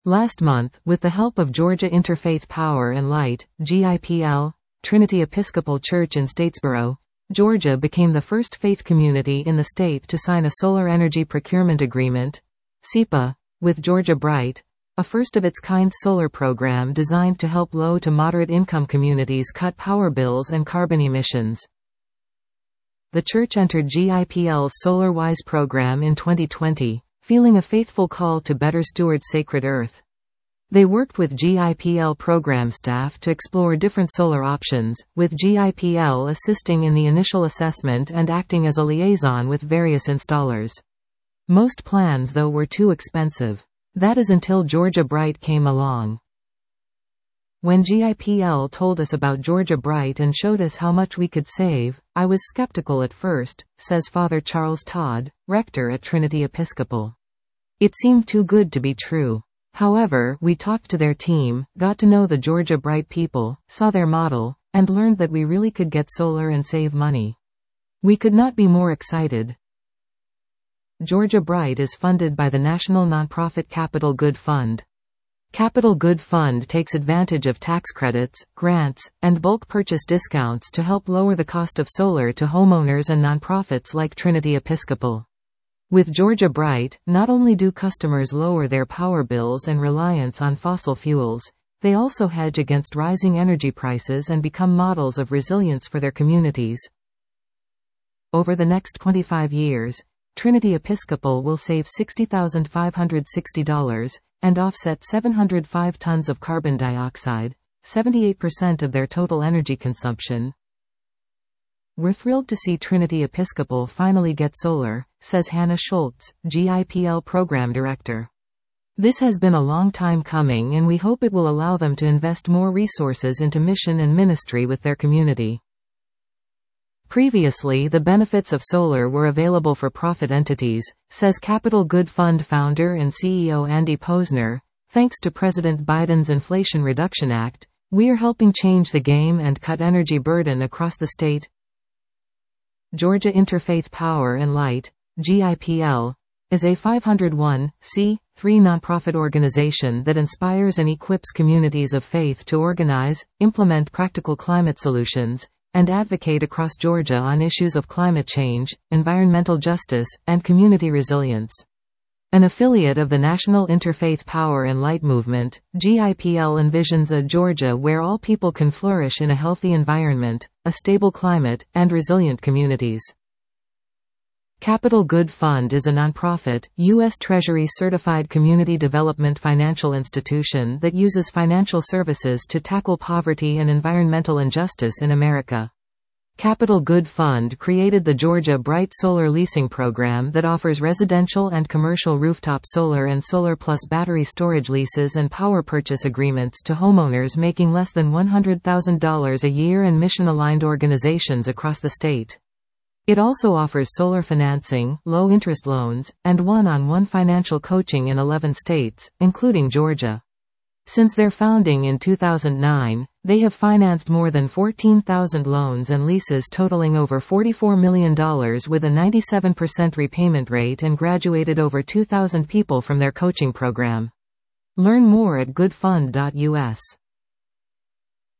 Last month, with the help of Georgia Interfaith Power and Light, GIPL, Trinity Episcopal Church in Statesboro, Georgia became the first faith community in the state to sign a Solar Energy Procurement Agreement, SEPA, with Georgia Bright, a first-of-its-kind solar program designed to help low to moderate-income communities cut power bills and carbon emissions. The church entered GIPL's SolarWise program in 2020, feeling a faithful call to better steward sacred earth. They worked with GIPL program staff to explore different solar options, with GIPL assisting in the initial assessment and acting as a liaison with various installers. Most plans, though, were too expensive. That is until Georgia Bright came along. When GIPL told us about Georgia Bright and showed us how much we could save, I was skeptical at first, says Father Charles Todd, rector at Trinity Episcopal. It seemed too good to be true. However, we talked to their team, got to know the Georgia Bright people, saw their model, and learned that we really could get solar and save money. We could not be more excited. Georgia Bright is funded by the national nonprofit Capital Good Fund. Capital Good Fund takes advantage of tax credits, grants, and bulk purchase discounts to help lower the cost of solar to homeowners and nonprofits like Trinity Episcopal. With Georgia Bright, not only do customers lower their power bills and reliance on fossil fuels, they also hedge against rising energy prices and become models of resilience for their communities. Over the next 25 years, Trinity Episcopal will save $60,560 and offset 705 tons of carbon dioxide, 78% of their total energy consumption. We're thrilled to see Trinity Episcopal finally get solar, says Hannah Schultz, GIPL Program Director. This has been a long time coming, and we hope it will allow them to invest more resources into mission and ministry with their community. Previously, the benefits of solar were available for profit entities, says Capital Good Fund founder and CEO Andy Posner. Thanks to President Biden's Inflation Reduction Act, we're helping change the game and cut energy burden across the state. Georgia Interfaith Power and Light, GIPL, is a 501(c)(3) nonprofit organization that inspires and equips communities of faith to organize, implement practical climate solutions, and advocate across Georgia on issues of climate change, environmental justice, and community resilience. An affiliate of the National Interfaith Power and Light movement, GIPL envisions a Georgia where all people can flourish in a healthy environment, a stable climate, and resilient communities. Capital Good Fund is a nonprofit, U.S. Treasury certified community development financial institution that uses financial services to tackle poverty and environmental injustice in America. Capital Good Fund created the Georgia Bright Solar Leasing Program that offers residential and commercial rooftop solar and solar plus battery storage leases and power purchase agreements to homeowners making less than $100,000 a year and mission-aligned organizations across the state. It also offers solar financing, low-interest loans, and one-on-one financial coaching in 11 states, including Georgia. Since their founding in 2009, they have financed more than 14,000 loans and leases totaling over $44 million with a 97% repayment rate and graduated over 2,000 people from their coaching program. Learn more at goodfund.us.